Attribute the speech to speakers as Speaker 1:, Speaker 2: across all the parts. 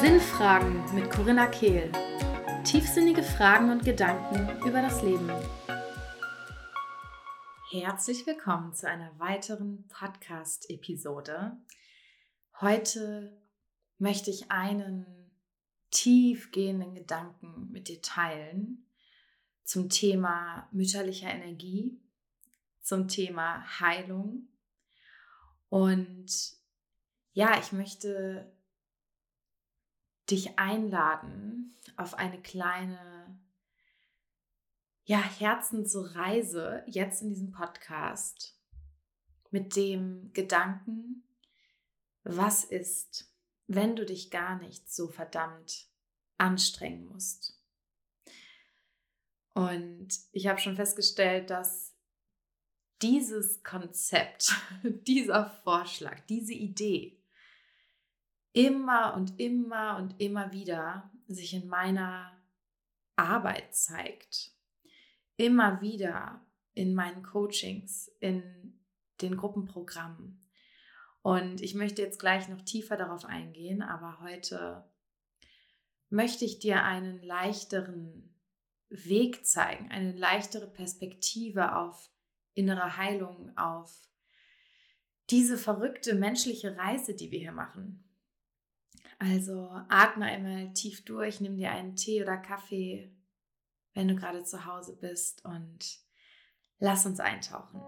Speaker 1: Sinnfragen mit Corinna Kehl. Tiefsinnige Fragen und Gedanken über das Leben. Herzlich willkommen zu einer weiteren Podcast-Episode. Heute möchte ich einen tiefgehenden Gedanken mit dir teilen zum Thema mütterlicher Energie, zum Thema Heilung. Und ja, ich möchte dich einladen auf eine kleine Herzensreise jetzt in diesem Podcast mit dem Gedanken, was ist, wenn du dich gar nicht so verdammt anstrengen musst. Und ich habe schon festgestellt, dass dieses Konzept, dieser Vorschlag, diese Idee immer und immer und immer wieder sich in meiner Arbeit zeigt. Immer wieder in meinen Coachings, in den Gruppenprogrammen. Und ich möchte jetzt gleich noch tiefer darauf eingehen, aber heute möchte ich dir einen leichteren Weg zeigen, eine leichtere Perspektive auf innere Heilung, auf diese verrückte menschliche Reise, die wir hier machen. Also atme einmal tief durch, nimm dir einen Tee oder Kaffee, wenn du gerade zu Hause bist, und lass uns eintauchen.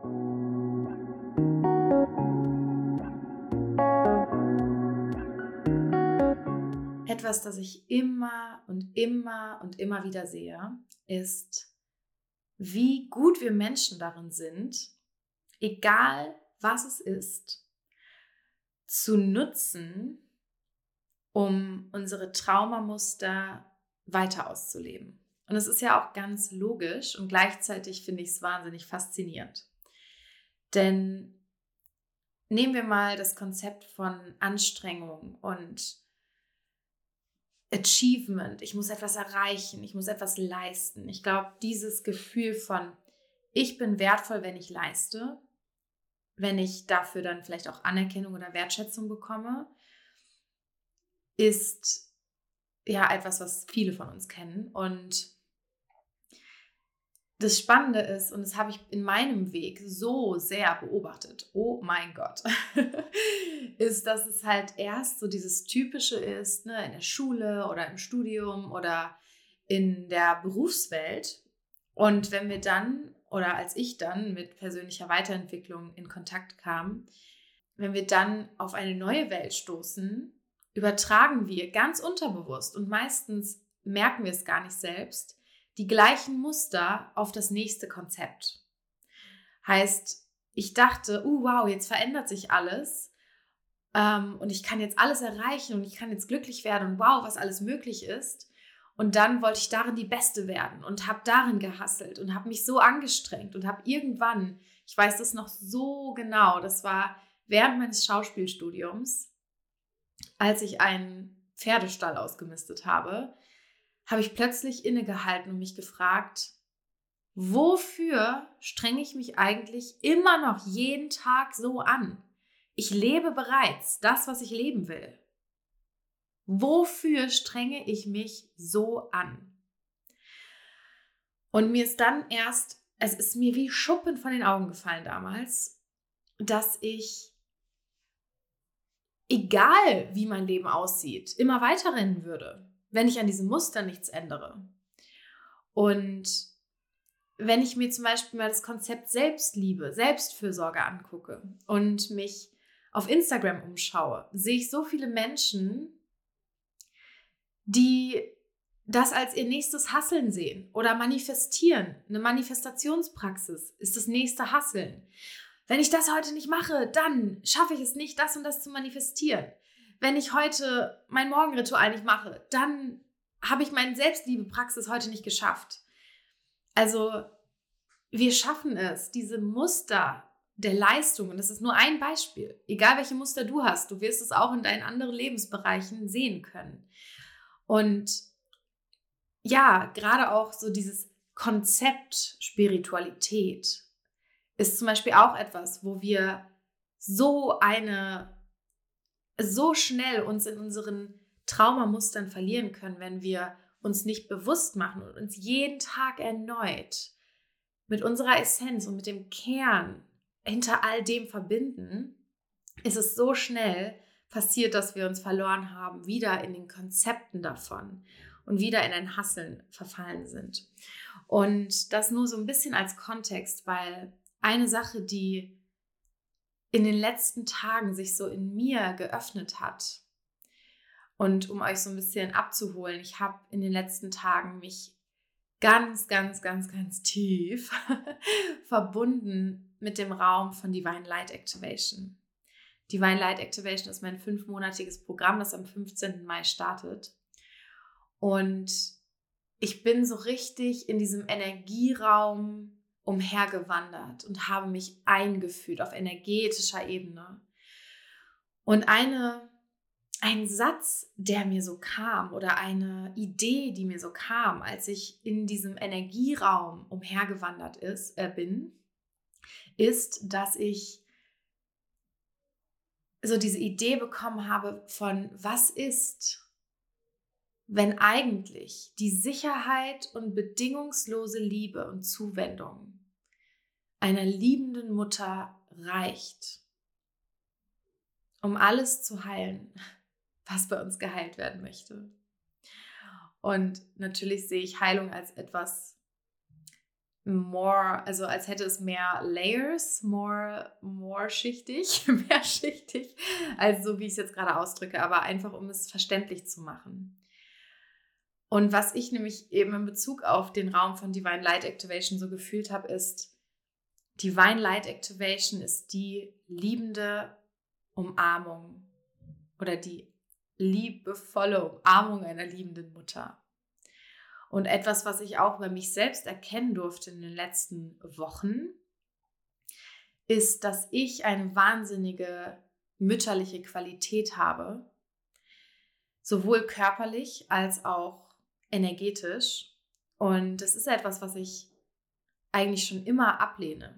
Speaker 1: Etwas, das ich immer und immer und immer wieder sehe, ist, wie gut wir Menschen darin sind, egal was es ist, zu nutzen, um unsere Traumamuster weiter auszuleben. Und es ist ja auch ganz logisch und gleichzeitig finde ich es wahnsinnig faszinierend. Denn nehmen wir mal das Konzept von Anstrengung und Achievement. Ich muss etwas erreichen, ich muss etwas leisten. Ich glaube, dieses Gefühl von, ich bin wertvoll, wenn ich leiste, wenn ich dafür dann vielleicht auch Anerkennung oder Wertschätzung bekomme, ist ja etwas, was viele von uns kennen. Und das Spannende ist, und das habe ich in meinem Weg so sehr beobachtet, oh mein Gott, ist, dass es halt erst so dieses Typische ist, ne, in der Schule oder im Studium oder in der Berufswelt. Und wenn wir dann, oder als ich dann mit persönlicher Weiterentwicklung in Kontakt kam, wenn wir dann auf eine neue Welt stoßen, übertragen wir ganz unterbewusst und meistens merken wir es gar nicht selbst, die gleichen Muster auf das nächste Konzept. Heißt, ich dachte, wow, jetzt verändert sich alles und ich kann jetzt alles erreichen und ich kann jetzt glücklich werden und wow, was alles möglich ist. Und dann wollte ich darin die Beste werden und habe darin gehustelt und habe mich so angestrengt und habe irgendwann, ich weiß das noch so genau, das war während meines Schauspielstudiums, als ich einen Pferdestall ausgemistet habe, habe ich plötzlich innegehalten und mich gefragt, wofür strenge ich mich eigentlich immer noch jeden Tag so an? Ich lebe bereits das, was ich leben will. Wofür strenge ich mich so an? Und mir ist dann erst, es ist mir wie Schuppen von den Augen gefallen damals, dass ich, egal wie mein Leben aussieht, immer weiter rennen würde, wenn ich an diesem Muster nichts ändere. Und wenn ich mir zum Beispiel mal das Konzept Selbstliebe, Selbstfürsorge angucke und mich auf Instagram umschaue, sehe ich so viele Menschen, die das als ihr nächstes Hustlen sehen oder manifestieren. Eine Manifestationspraxis ist das nächste Hustlen. Wenn ich das heute nicht mache, dann schaffe ich es nicht, das und das zu manifestieren. Wenn ich heute mein Morgenritual nicht mache, dann habe ich meine Selbstliebepraxis heute nicht geschafft. Also wir schaffen es, diese Muster der Leistung, und das ist nur ein Beispiel, egal welche Muster du hast, du wirst es auch in deinen anderen Lebensbereichen sehen können. Und ja, gerade auch so dieses Konzept Spiritualität ist zum Beispiel auch etwas, wo wir so schnell uns in unseren Traumamustern verlieren können, wenn wir uns nicht bewusst machen und uns jeden Tag erneut mit unserer Essenz und mit dem Kern hinter all dem verbinden, ist es so schnell passiert, dass wir uns verloren haben, wieder in den Konzepten davon und wieder in ein Hasseln verfallen sind. Und das nur so ein bisschen als Kontext, weil eine Sache, die in den letzten Tagen sich so in mir geöffnet hat, und um euch so ein bisschen abzuholen, ich habe in den letzten Tagen mich ganz, ganz, ganz, ganz tief verbunden mit dem Raum von Divine Light Activation. Divine Light Activation ist mein 5-monatiges Programm, das am 15. Mai startet. Und ich bin so richtig in diesem Energieraum umhergewandert und habe mich eingefühlt auf energetischer Ebene. Und ein Satz, der mir so kam oder eine Idee, die mir so kam, als ich in diesem Energieraum umhergewandert bin, ist, dass ich so diese Idee bekommen habe von, was ist, wenn eigentlich die Sicherheit und bedingungslose Liebe und Zuwendung einer liebenden Mutter reicht, um alles zu heilen, was bei uns geheilt werden möchte. Und natürlich sehe ich Heilung als etwas more, also als hätte es mehr Layers, more schichtig, mehrschichtig, als so wie ich es jetzt gerade ausdrücke, aber einfach um es verständlich zu machen. Und was ich nämlich eben in Bezug auf den Raum von Divine Light Activation so gefühlt habe, ist, Divine Light Activation ist die liebende Umarmung oder die liebevolle Umarmung einer liebenden Mutter. Und etwas, was ich auch bei mich selbst erkennen durfte in den letzten Wochen, ist, dass ich eine wahnsinnige mütterliche Qualität habe, sowohl körperlich als auch energetisch. Und das ist etwas, was ich eigentlich schon immer ablehne.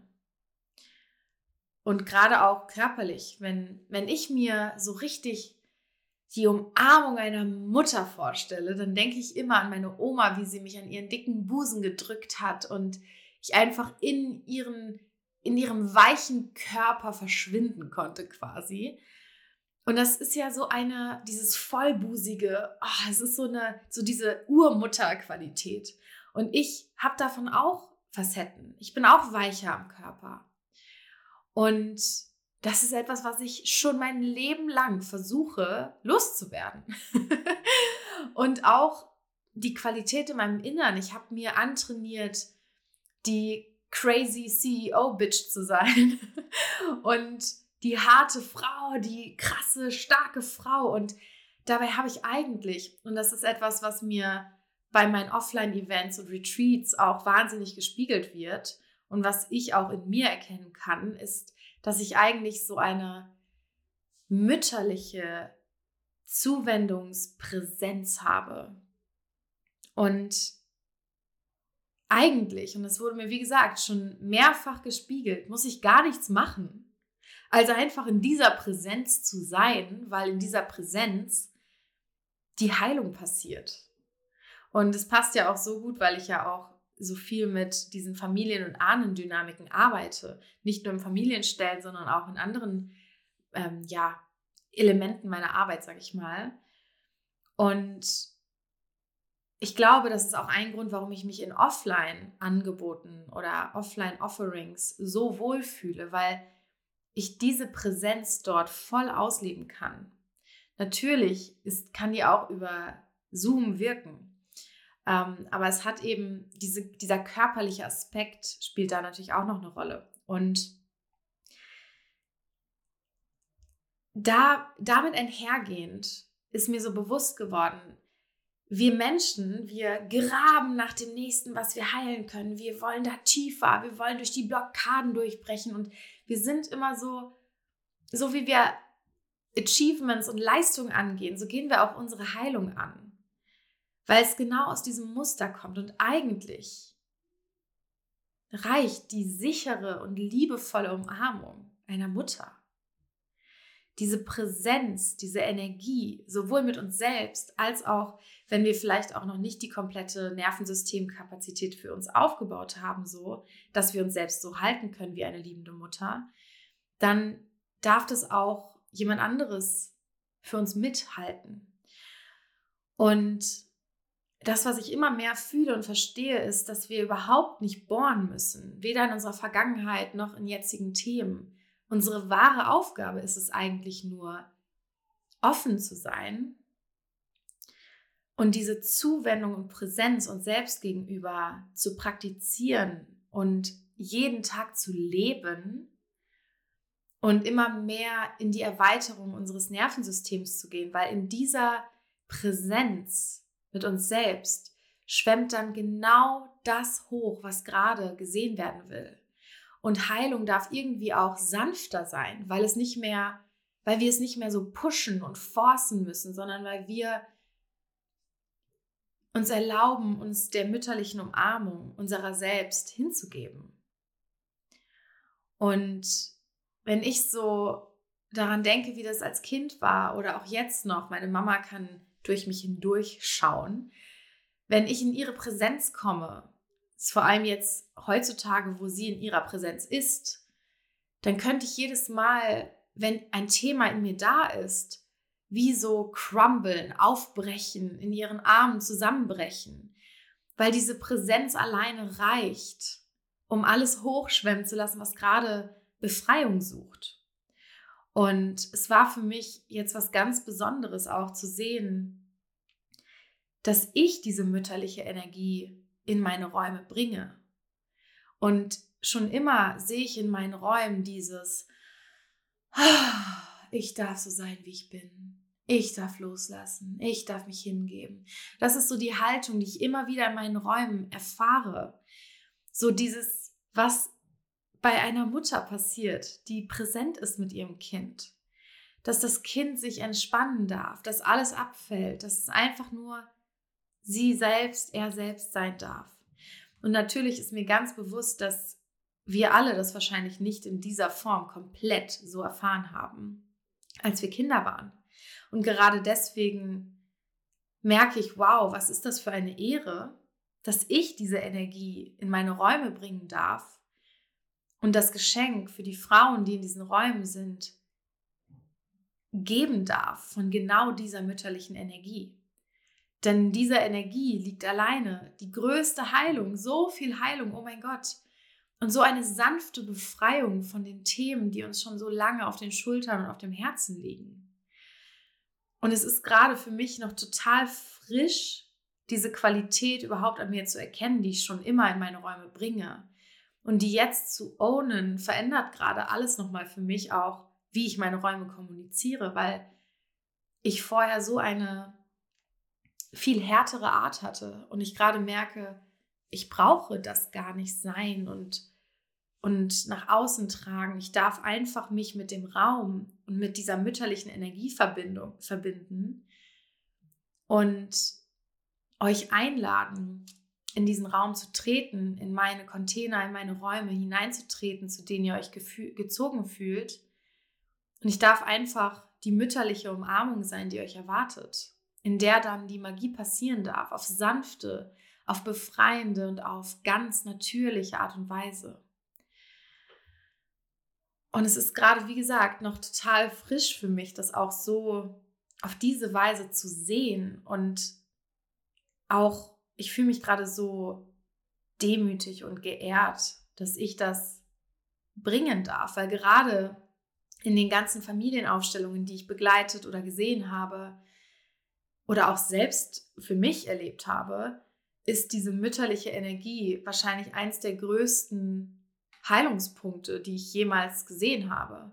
Speaker 1: Und gerade auch körperlich, wenn ich mir so richtig die Umarmung einer Mutter vorstelle, dann denke ich immer an meine Oma, wie sie mich an ihren dicken Busen gedrückt hat und ich einfach in ihrem weichen Körper verschwinden konnte quasi. Und das ist ja so dieses vollbusige, es ist so diese Urmutterqualität. Und ich habe davon auch Facetten. Ich bin auch weicher am Körper. Und das ist etwas, was ich schon mein Leben lang versuche loszuwerden. Und auch die Qualität in meinem Innern. Ich habe mir antrainiert, die crazy CEO-Bitch zu sein. Und die harte Frau, die krasse, starke Frau. Und dabei habe ich eigentlich, und das ist etwas, was mir bei meinen Offline-Events und Retreats auch wahnsinnig gespiegelt wird und was ich auch in mir erkennen kann, ist, dass ich eigentlich so eine mütterliche Zuwendungspräsenz habe. Und eigentlich, und das wurde mir wie gesagt schon mehrfach gespiegelt, muss ich gar nichts machen. Also einfach in dieser Präsenz zu sein, weil in dieser Präsenz die Heilung passiert. Und es passt ja auch so gut, weil ich ja auch so viel mit diesen Familien- und Ahnendynamiken arbeite. Nicht nur im Familienstellen, sondern auch in anderen Elementen meiner Arbeit, sage ich mal. Und ich glaube, das ist auch ein Grund, warum ich mich in Offline-Angeboten oder Offline-Offerings so wohlfühle, weil ich diese Präsenz dort voll ausleben kann. Natürlich kann die auch über Zoom wirken. Aber es hat eben dieser körperliche Aspekt spielt da natürlich auch noch eine Rolle. Und damit einhergehend ist mir so bewusst geworden, wir Menschen, wir graben nach dem Nächsten, was wir heilen können. Wir wollen da tiefer, wir wollen durch die Blockaden durchbrechen und wir sind immer so wie wir Achievements und Leistungen angehen, so gehen wir auch unsere Heilung an. Weil es genau aus diesem Muster kommt und eigentlich reicht die sichere und liebevolle Umarmung einer Mutter. diese Präsenz, diese Energie, sowohl mit uns selbst, als auch, wenn wir vielleicht auch noch nicht die komplette Nervensystemkapazität für uns aufgebaut haben, so, dass wir uns selbst so halten können wie eine liebende Mutter, dann darf das auch jemand anderes für uns mithalten. Und das, was ich immer mehr fühle und verstehe, ist, dass wir überhaupt nicht bohren müssen, weder in unserer Vergangenheit noch in jetzigen Themen. Unsere wahre Aufgabe ist es eigentlich nur, offen zu sein und diese Zuwendung und Präsenz uns selbst gegenüber zu praktizieren und jeden Tag zu leben und immer mehr in die Erweiterung unseres Nervensystems zu gehen, weil in dieser Präsenz mit uns selbst schwemmt dann genau das hoch, was gerade gesehen werden will. Und Heilung darf irgendwie auch sanfter sein, weil wir es nicht mehr so pushen und forcen müssen, sondern weil wir uns erlauben, uns der mütterlichen Umarmung unserer selbst hinzugeben. Und wenn ich so daran denke, wie das als Kind war oder auch jetzt noch, meine Mama kann durch mich hindurch schauen, wenn ich in ihre Präsenz komme, ist vor allem jetzt heutzutage, wo sie in ihrer Präsenz ist, dann könnte ich jedes Mal, wenn ein Thema in mir da ist, wie so crumblen, aufbrechen, in ihren Armen zusammenbrechen, weil diese Präsenz alleine reicht, um alles hochschwemmen zu lassen, was gerade Befreiung sucht. Und es war für mich jetzt was ganz Besonderes auch zu sehen, dass ich diese mütterliche Energie in meine Räume bringe. Und schon immer sehe ich in meinen Räumen dieses, ich darf so sein, wie ich bin. Ich darf loslassen. Ich darf mich hingeben. Das ist so die Haltung, die ich immer wieder in meinen Räumen erfahre. So dieses, was bei einer Mutter passiert, die präsent ist mit ihrem Kind. Dass das Kind sich entspannen darf, dass alles abfällt, dass es einfach nur sie selbst, er selbst sein darf. Und natürlich ist mir ganz bewusst, dass wir alle das wahrscheinlich nicht in dieser Form komplett so erfahren haben, als wir Kinder waren. Und gerade deswegen merke ich, wow, was ist das für eine Ehre, dass ich diese Energie in meine Räume bringen darf und das Geschenk für die Frauen, die in diesen Räumen sind, geben darf von genau dieser mütterlichen Energie. Denn in dieser Energie liegt alleine die größte Heilung, so viel Heilung, oh mein Gott. Und so eine sanfte Befreiung von den Themen, die uns schon so lange auf den Schultern und auf dem Herzen liegen. Und es ist gerade für mich noch total frisch, diese Qualität überhaupt an mir zu erkennen, die ich schon immer in meine Räume bringe. Und die jetzt zu ownen, verändert gerade alles nochmal für mich auch, wie ich meine Räume kommuniziere, weil ich vorher so eine viel härtere Art hatte und ich gerade merke, ich brauche das gar nicht sein und nach außen tragen. Ich darf einfach mich mit dem Raum und mit dieser mütterlichen Energie verbinden und euch einladen, in diesen Raum zu treten, in meine Container, in meine Räume hineinzutreten, zu denen ihr euch gezogen fühlt. Und ich darf einfach die mütterliche Umarmung sein, die euch erwartet, in der dann die Magie passieren darf, auf sanfte, auf befreiende und auf ganz natürliche Art und Weise. Und es ist gerade, wie gesagt, noch total frisch für mich, das auch so auf diese Weise zu sehen. Und auch, ich fühle mich gerade so demütig und geehrt, dass ich das bringen darf, weil gerade in den ganzen Familienaufstellungen, die ich begleitet oder gesehen habe oder auch selbst für mich erlebt habe, ist diese mütterliche Energie wahrscheinlich eins der größten Heilungspunkte, die ich jemals gesehen habe.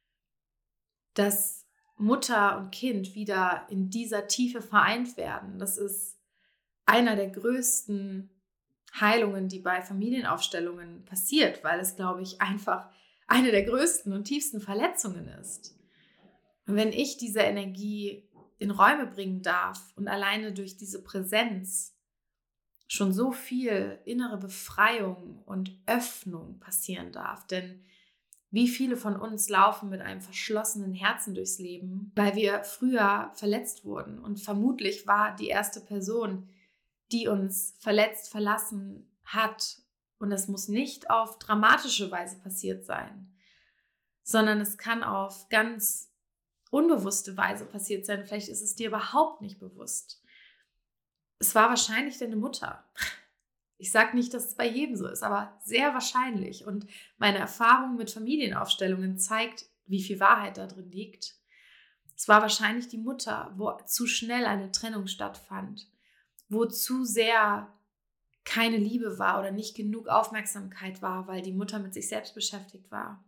Speaker 1: Dass Mutter und Kind wieder in dieser Tiefe vereint werden, das ist einer der größten Heilungen, die bei Familienaufstellungen passiert, weil es, glaube ich, einfach eine der größten und tiefsten Verletzungen ist. Und wenn ich diese Energie in Räume bringen darf und alleine durch diese Präsenz schon so viel innere Befreiung und Öffnung passieren darf. Denn Wie viele von uns laufen mit einem verschlossenen Herzen durchs Leben, weil wir früher verletzt wurden. Und vermutlich war die erste Person, die uns verletzt verlassen hat. Und das muss nicht auf dramatische Weise passiert sein, sondern es kann auf ganz unbewusste Weise passiert sein. Vielleicht ist es dir überhaupt nicht bewusst. Es war wahrscheinlich deine Mutter. Ich sage nicht, dass es bei jedem so ist, aber sehr wahrscheinlich. Und meine Erfahrung mit Familienaufstellungen zeigt, wie viel Wahrheit da drin liegt. Es war wahrscheinlich die Mutter, wo zu schnell eine Trennung stattfand, wo zu sehr keine Liebe war oder nicht genug Aufmerksamkeit war, weil die Mutter mit sich selbst beschäftigt war.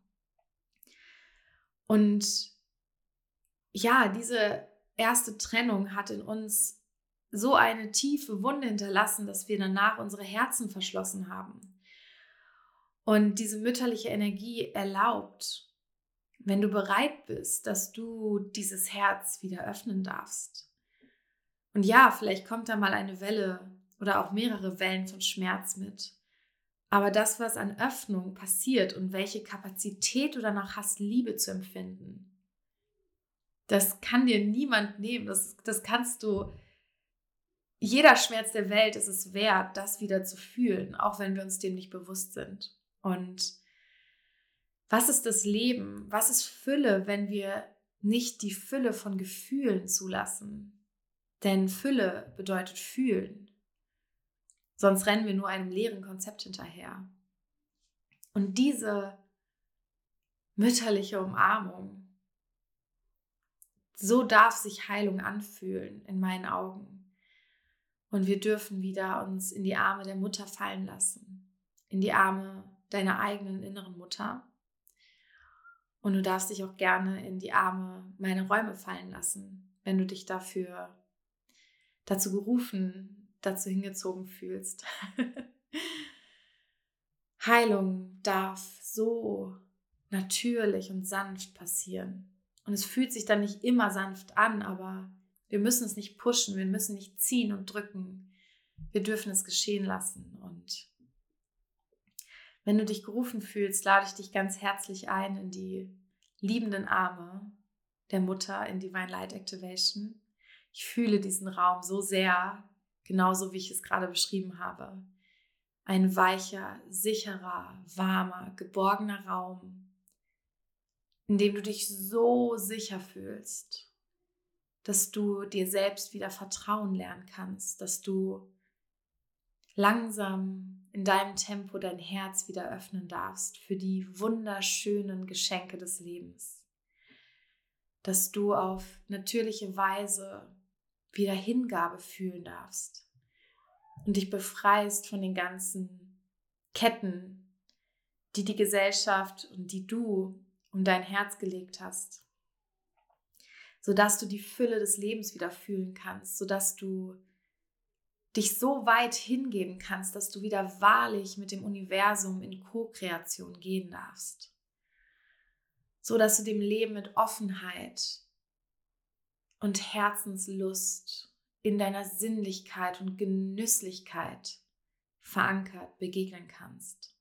Speaker 1: Und ja, diese erste Trennung hat in uns so eine tiefe Wunde hinterlassen, dass wir danach unsere Herzen verschlossen haben. Und diese mütterliche Energie erlaubt, wenn du bereit bist, dass du dieses Herz wieder öffnen darfst. Und ja, vielleicht kommt da mal eine Welle oder auch mehrere Wellen von Schmerz mit. Aber das, was an Öffnung passiert und welche Kapazität du danach hast, Liebe zu empfinden, das kann dir niemand nehmen. Das kannst du. Jeder Schmerz der Welt ist es wert, das wieder zu fühlen, auch wenn wir uns dem nicht bewusst sind. Und was ist das Leben? Was ist Fülle, wenn wir nicht die Fülle von Gefühlen zulassen? Denn Fülle bedeutet fühlen. Sonst rennen wir nur einem leeren Konzept hinterher. Und diese mütterliche Umarmung, so darf sich Heilung anfühlen in meinen Augen. Und wir dürfen wieder uns in die Arme der Mutter fallen lassen, in die Arme deiner eigenen inneren Mutter. Und du darfst dich auch gerne in die Arme meiner Räume fallen lassen, wenn du dich dazu gerufen, dazu hingezogen fühlst. Heilung darf so natürlich und sanft passieren. Und es fühlt sich dann nicht immer sanft an, aber wir müssen es nicht pushen, wir müssen nicht ziehen und drücken. Wir dürfen es geschehen lassen. Und wenn du dich gerufen fühlst, lade ich dich ganz herzlich ein in die liebenden Arme der Mutter in Divine Light Activation. Ich fühle diesen Raum so sehr, genauso wie ich es gerade beschrieben habe. Ein weicher, sicherer, warmer, geborgener Raum, in dem du dich so sicher fühlst, dass du dir selbst wieder vertrauen lernen kannst, dass du langsam in deinem Tempo dein Herz wieder öffnen darfst für die wunderschönen Geschenke des Lebens, dass du auf natürliche Weise wieder Hingabe fühlen darfst und dich befreist von den ganzen Ketten, die die Gesellschaft und die du um dein Herz gelegt hast, sodass du die Fülle des Lebens wieder fühlen kannst, sodass du dich so weit hingeben kannst, dass du wieder wahrlich mit dem Universum in Co-Kreation gehen darfst, sodass du dem Leben mit Offenheit und Herzenslust in deiner Sinnlichkeit und Genüsslichkeit verankert begegnen kannst.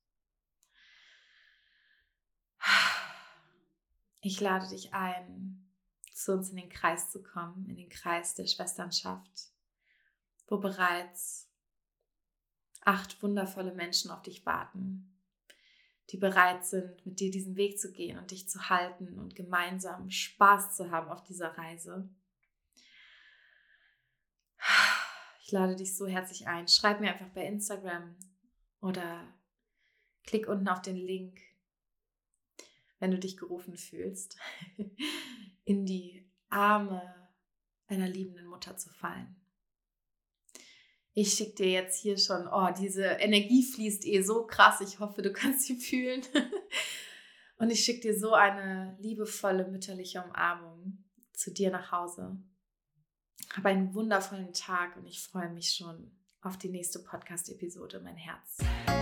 Speaker 1: Ich lade dich ein, zu uns in den Kreis zu kommen, in den Kreis der Schwesternschaft, wo bereits 8 wundervolle Menschen auf dich warten, die bereit sind, mit dir diesen Weg zu gehen und dich zu halten und gemeinsam Spaß zu haben auf dieser Reise. Ich lade dich so herzlich ein. Schreib mir einfach bei Instagram oder klick unten auf den Link, wenn du dich gerufen fühlst, in die Arme einer liebenden Mutter zu fallen. Ich schicke dir jetzt hier schon, diese Energie fließt so krass, ich hoffe, du kannst sie fühlen. Und ich schicke dir so eine liebevolle mütterliche Umarmung zu dir nach Hause. Hab einen wundervollen Tag und ich freue mich schon auf die nächste Podcast-Episode, mein Herz.